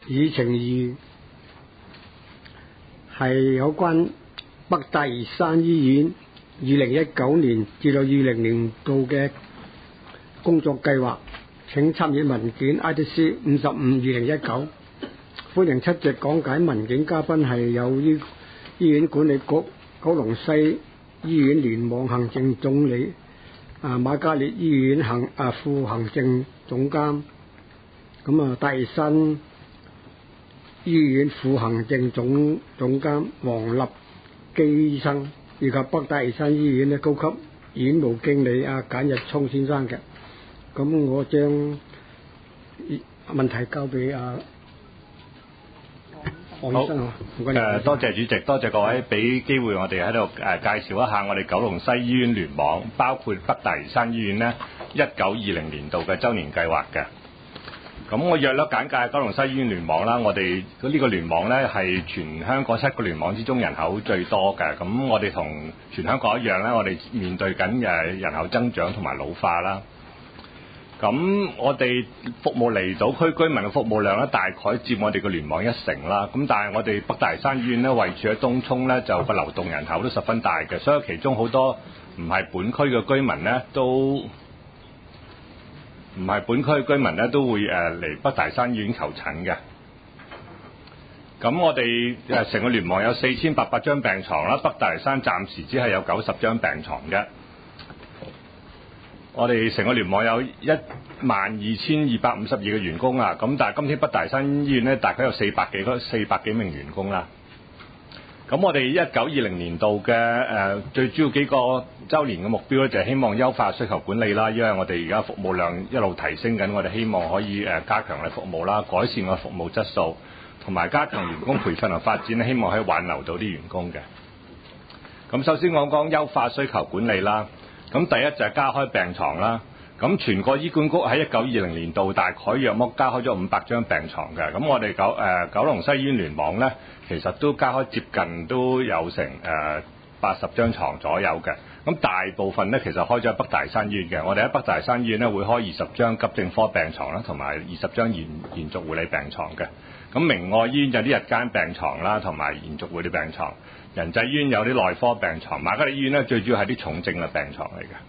議程2係有關北大嶼山醫院2019年至到20年度嘅工作計劃，請參閱文件 IDC 55/2019。歡迎出席講解文件嘉賓係有醫院管理局九龍西醫院聯網行政總理瑪嘉烈醫院副行政總監，大嶼山醫院副行政總監黃立基醫生，以及北大嶼山醫院嘅高級院務經理簡日聰先生嘅。咁我將問題交俾黃醫生啊。 多謝主席，多謝各位俾機會我哋喺度介紹一下我哋九龍西醫院聯網，包括北大嶼山醫院呢1920年度嘅週年計劃嘅。咁我約略簡介九龍西醫院聯網啦。我哋呢個聯網呢係全香港7個聯網之中人口最多嘅。咁我哋同全香港一樣呢，我哋面對緊人口增長同埋老化啦。咁我哋服務離島區居民嘅服務量呢，大概佔我哋個聯網1成啦。咁但係我哋北大嶼山醫院呢，位處喺東涌呢，就個流動人口都十分大嘅，所以其中好多唔係本區嘅居民呢，都會嚟北大嶼山醫院求診嘅。咁我哋成個聯網有4800張病床啦，北大嶼山暫時只係有90張病床嘅。我哋成個聯網有12252個員工啊，咁但係今天北大嶼山醫院呢，大概有400幾名員工啦。咁我哋1920年度嘅最主要幾個週年嘅目標咧，就係希望優化需求管理啦，因為我哋而家服務量一路提升緊，我哋希望可以加強嘅服務啦，改善個服務質素，同埋加強員工培訓同發展，希望可以挽留到啲員工嘅。咁首先講講優化需求管理啦。咁第一就係加開病床啦。咁全國醫管局喺1920年度大概約莫加開咗500張病床嘅。咁我哋九龍西醫院聯網呢，其實都加開接近都有成80張床左右嘅。咁大部分呢，其實開咗喺北大嶼山醫院嘅。我哋喺北大嶼山醫院呢，會開20張急症科病床啦，同埋20張延續護理病床嘅。咁明愛醫院有啲日間病床啦，同埋延續護理病床。仁濟醫院有啲內科病床，瑪嘉烈醫院呢，最主要係啲重症嘅病床嚟嘅。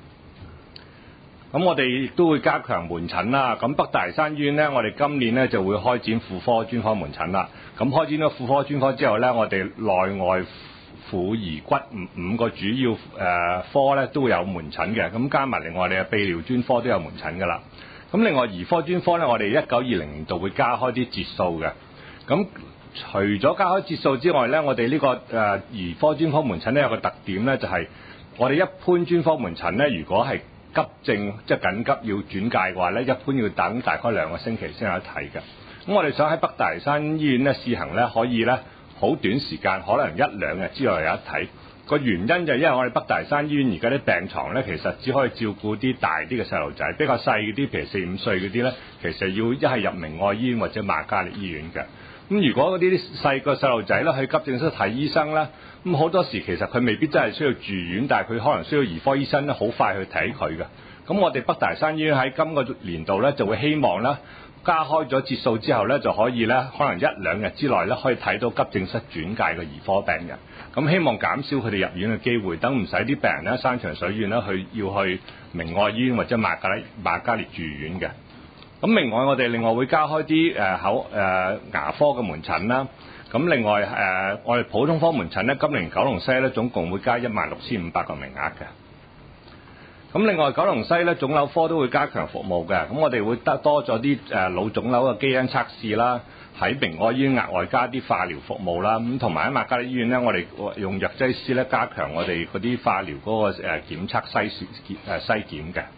咁我哋亦都會加強門診啦。咁北大嶼山醫院呢，我哋今年呢就會開展婦科專科門診啦。咁開展咗婦科專科之後呢，我哋內外婦兒骨5個主要科呢都會有門診嘅。咁加埋另外我哋嘅泌尿專科都有門診㗎啦。咁另外兒科專科呢，我哋1920年度會加開啲節數嘅。咁除咗加開節數之外呢，我哋呢個兒科專科門診呢有個特點呢，就係我哋一般專科門診呢，如果係急症即係緊急要轉介嘅話呢，一般要等大概2個星期先有得睇嘅。咁我哋想喺北大嶼山醫院呢試行呢，可以呢好短時間，可能1-2日之內有得睇。個原因就係因為我哋北大嶼山醫院而家啲病床呢，其實只可以照顧啲大啲嘅細路仔，比較細啲，譬如4-5歲嗰啲呢，其實要一係入明愛醫院或者瑪嘉烈醫院嘅。咁如果嗰啲細個細路仔咧去急症室睇醫生咧，咁好多時其實佢未必真係需要住院，但係佢可能需要兒科醫生咧好快去睇佢嘅。咁我哋北大嶼山醫院喺今個年度咧就會希望咧加開咗節數之後咧就可以咧可能1-2日之內咧可以睇到急症室轉介嘅兒科病人。咁希望減少佢哋入院嘅機會，等唔使啲病人咧山長水遠咧要去明愛醫院或者瑪嘉烈住院嘅。咁另外我哋另外會加開啲牙科嘅門診啦。咁另外我哋普通科門診咧，今年九龍西咧總共會加16500個名額嘅。咁另外九龍西咧腫瘤科都會加強服務嘅。咁我哋會多咗啲腦腫瘤嘅基因測試啦，喺明愛醫院額外加啲化療服務啦。咁同埋喺瑪嘉烈醫院咧，我哋用藥劑師咧加強我哋嗰啲化療嗰個檢測篩檢嘅。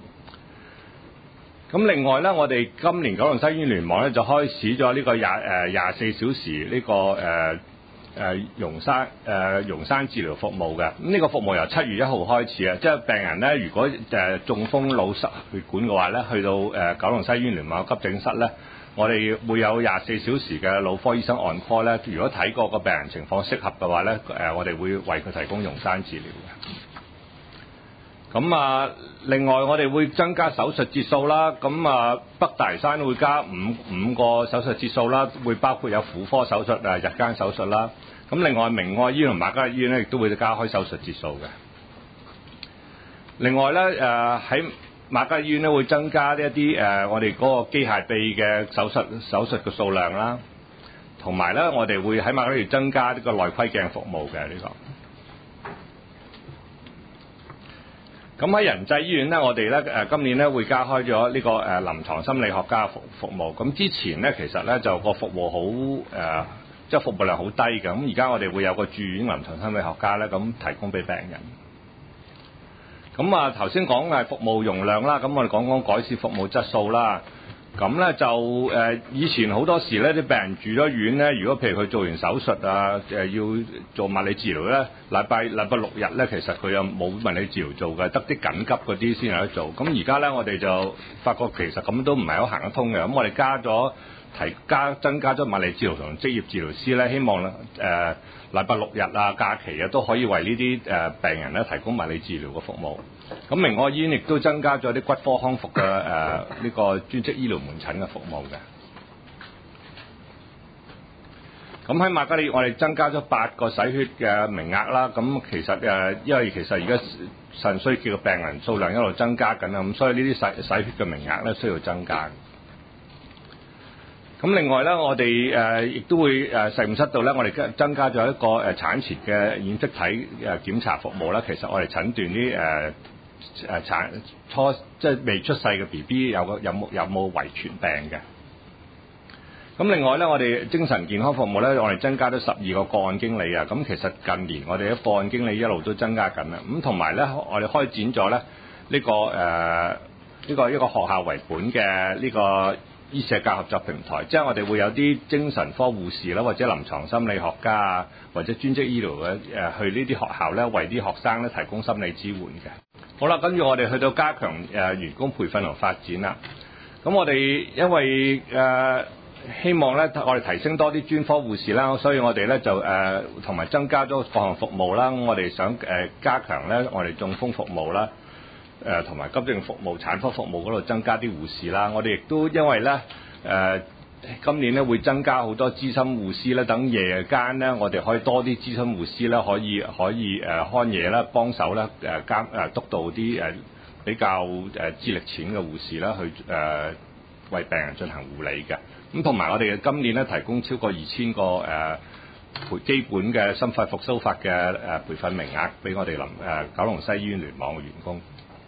咁另外咧，我哋今年九龍西醫院聯網咧就開始咗呢個24小時呢個溶栓治療服務嘅。咁呢個服務由7月1號開始啊，即係病人咧如果中風腦塞血管嘅話咧，去到九龍西醫院聯網急症室咧，我哋會有24小時嘅腦科醫生按 call 咧。如果睇過個病人情況適合嘅話咧，我哋會為佢提供溶栓治療嘅。 咁另外我哋會增加手術節數啦。咁北大嶼山會加五個手術節數啦，會包括有婦科手術日間手術啦。咁另外明愛醫院同瑪嘉烈醫院咧，亦都會加開手術節數嘅。另外咧喺瑪嘉烈醫院咧會增加一啲我哋嗰個機械臂嘅手術嘅數量啦，同埋咧我哋會喺瑪嘉烈增加呢個內窺鏡服務嘅呢個。咁喺仁濟醫院咧，我哋咧今年咧會加開咗呢個臨床心理學家服務。咁之前咧其實咧就個服務好即係服務量好低嘅。咁而家我哋會有個住院臨床心理學家咧，咁提供俾病人。咁頭先講服務容量啦，咁我哋講改善服務質素啦。咁咧就以前好多時咧啲病人住咗院咧，如果譬如佢做完手術要做物理治療咧，禮拜六日咧，其實佢又冇物理治療做嘅，得啲緊急嗰啲先有得做。咁而家咧我哋就發覺其實咁都唔係好行得通嘅。咁我哋增加咗物理治療同職業治療師咧，希望禮拜六日假期都可以為呢啲病人咧提供物理治療嘅服務。咁明愛醫院亦都增加咗啲骨科康復嘅呢個專職醫療門診嘅服務嘅。咁喺瑪嘉烈我哋增加咗8個洗血嘅名額啦。咁其實因為其實而家腎衰竭嘅病人數量一路增加緊啦，咁所以呢啲洗血嘅名額咧需要增加。咁另外咧，我哋亦都會實驗室度咧，我哋增加咗一個產前嘅染色體檢查服務啦。其實我哋診斷啲即係未出世嘅 BB 有冇遺傳病嘅。咁另外咧，我哋精神健康服務咧，我哋增加咗12個個案經理啊。咁其實近年我哋嘅個案經理一路都增加緊啦。咁同埋咧，我哋開展咗咧呢個一個學校為本嘅呢個醫社教合作平台，即係我哋會有啲精神科護士啦，或者臨床心理學家啊，或者專職醫療嘅去呢啲學校咧，為啲學生咧提供心理支援嘅。好啦，跟住我哋去到加強員工培訓同發展啦。咁我哋因為希望咧，我哋提升多啲專科護士啦，所以我哋咧就同埋增加咗各項服務啦。我哋想加強咧我哋中風服務啦。同埋急症服務、產科服務嗰度增加啲護士啦。我哋亦都因為咧今年咧會增加好多資深護師咧，等夜間咧我哋可以多啲資深護師咧可以看夜啦，幫手咧督導啲比較資歷淺嘅護士啦，去為病人進行護理嘅。咁同埋我哋今年咧提供超過2000個基本嘅心肺復甦法嘅培訓名額俾我哋九龍西醫院聯網嘅員工。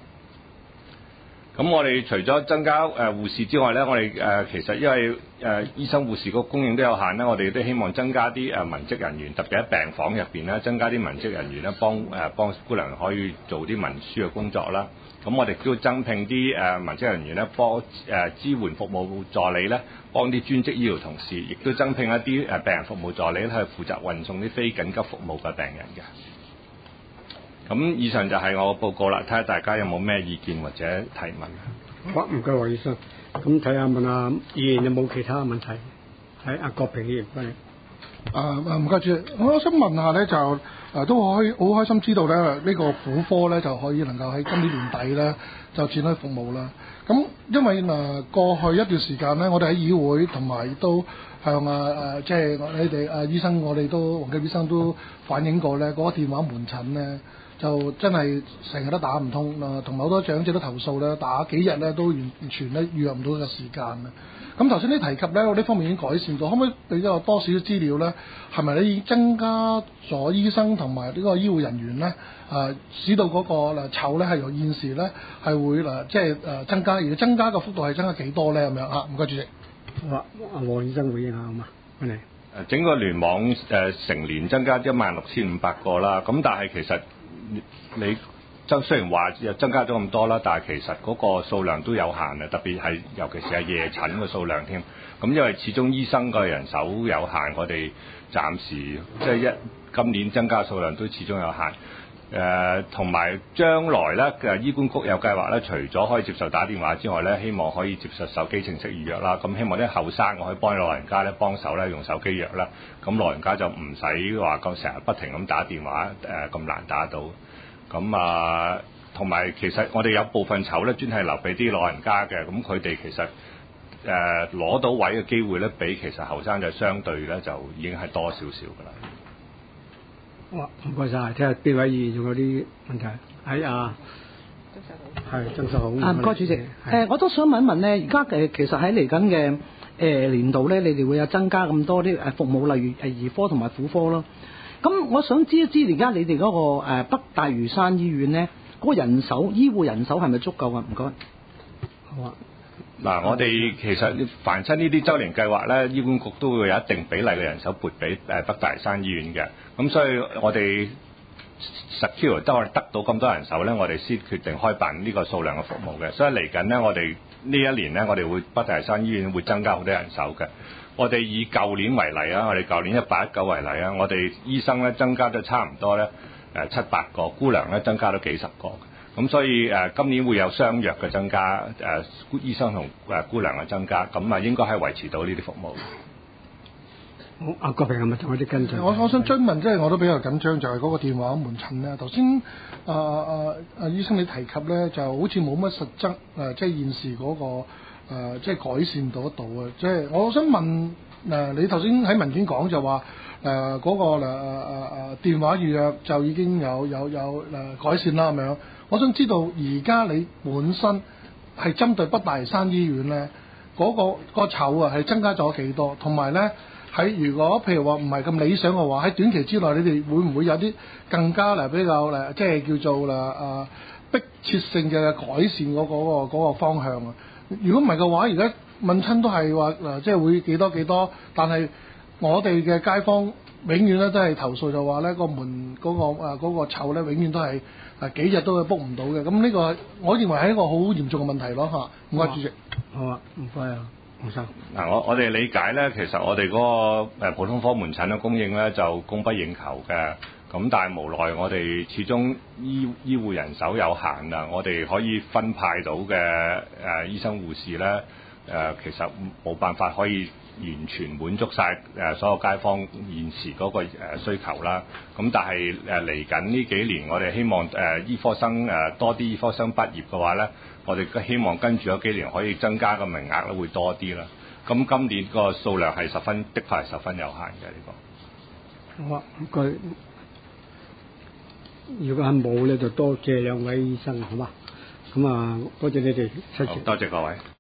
咁我哋除咗增加護士之外咧，我哋其實因為醫生護士個供應都有限咧，我哋都希望增加啲文職人員，特別喺病房入邊咧，增加啲文職人員咧，幫姑娘可以做啲文書嘅工作啦。咁我哋都增聘啲文職人員咧，幫支援服務助理咧，幫啲專職醫療同事，亦都增聘一啲病人服務助理咧，係負責運送啲非緊急服務嘅病人嘅。咁以上就係我嘅報告啦，睇下大家有冇咩意見或者提問。 好，唔該黃醫生。咁睇下問下議員有冇其他問題？係阿郭平議員，歡迎。 唔該主席，我想問下咧，就都好開心知道咧，呢個婦科咧就可以能夠喺今年年底咧就展開服務啦。咁因為過去一段時間咧，我哋喺議會同埋都向即係你哋醫生，我哋都黃繼醫生都反映過咧，嗰個電話門診咧就真係成日都打唔通啦，同埋好多長者都投訴咧，打幾日咧都完全咧預約唔到個時間啊。咁頭先你提及咧，我呢方面已經改善咗，可唔可以俾咗多少少資料咧？係咪你已經增加咗醫生同埋呢個醫護人員咧？使到嗰個籌咧係由現時咧係會即係增加，而增加嘅幅度係增加幾多咧？咁樣啊？唔該主席。 好啊，阿黃醫生回應下好嘛？歡迎。 整個聯網成年增加16,500個啦，咁但係其實你雖然話又增加咗咁多啦，但係其實嗰個數量都有限啊，特別係尤其是係夜診嘅數量添。咁因為始終醫生嘅人手有限，我哋暫時即係今年增加數量都始終有限。同埋將來咧醫管局有計劃咧，除咗可以接受打電話之外咧，希望可以接受手機程式預約啦。咁希望啲後生我可以幫老人家咧幫手咧用手機約啦。咁老人家就唔使話咁成日不停咁打電話咁難打到。咁同埋其實我哋有部分籌咧專係留俾啲老人家嘅，咁佢哋其實攞到位嘅機會咧，比其實後生仔相對咧就已經係多少少㗎啦。 哇，唔該晒，睇下邊位議員仲有啲問題？係啊，係曾秀紅。 唔該主席。我都想問一問咧，而家其實喺嚟緊嘅年度咧，你哋會有增加咁多啲服務，例如兒科同埋婦科咯。咁我想知一知而家你哋嗰個北大嶼山醫院咧，嗰個人手醫護人手係咪足夠啊？唔該。 好啊。 嗱，我哋其實凡親呢啲周年計劃咧，醫管局都會有一定比例嘅人手撥俾北大嶼山醫院嘅。咁所以我哋 secure 得到咁多人手咧，我哋先決定開辦呢個數量嘅服務嘅。所以嚟緊咧，我哋呢一年咧，我哋會北大嶼山醫院會增加好多人手嘅。我哋以舊年為例啊，我哋舊年18-19為例啊，我哋醫生咧增加咗差唔多咧7-8個，姑娘咧增加咗幾十個。咁所以今年會有相約嘅增加，醫生同姑娘嘅增加，咁啊應該係維持到呢啲服務。 好，阿郭平係咪仲有啲跟進？ 我想追問，即係我都比較緊張，就係嗰個電話門診咧。頭先醫生你提及咧，就好似冇乜實質即係現時嗰個即係改善到啊。即係我想問你頭先喺文件講就話嗰個電話預約就已經有改善啦咁樣。我想知道而家你本身係針對北大嶼山醫院咧嗰個籌啊係增加咗幾多？同埋咧喺如果譬如話唔係咁理想嘅話，喺短期之內你哋會唔會有啲更加比較即係叫做迫切性嘅改善嗰個方向啊？如果唔係嘅話，而家問親都係話即係會幾多，但係我哋嘅街坊永遠咧都係投訴就話咧個門嗰個籌咧永遠都係幾日都係 book 唔到嘅。咁呢個我認為係一個好嚴重嘅問題咯嚇。唔該主席。 好啊，唔該啊，黃生。 嗱，我哋理解咧，其實我哋嗰個普通科門診嘅供應咧就供不應求嘅。咁但係無奈我哋始終醫護人手有限啊，我哋可以分派到嘅醫生護士咧其實冇辦法可以完全滿足晒所有街坊現時嗰個需求啦。咁但係嚟緊呢幾年，我哋希望醫科生多啲醫科生畢業嘅話咧，我哋希望跟住嗰幾年可以增加個名額咧會多啲啦。咁今年個數量係的確係十分有限嘅呢個。 好啊，唔該。如果係冇咧，就多謝兩位醫生，好嘛？咁啊，多謝你哋出席。 多謝各位。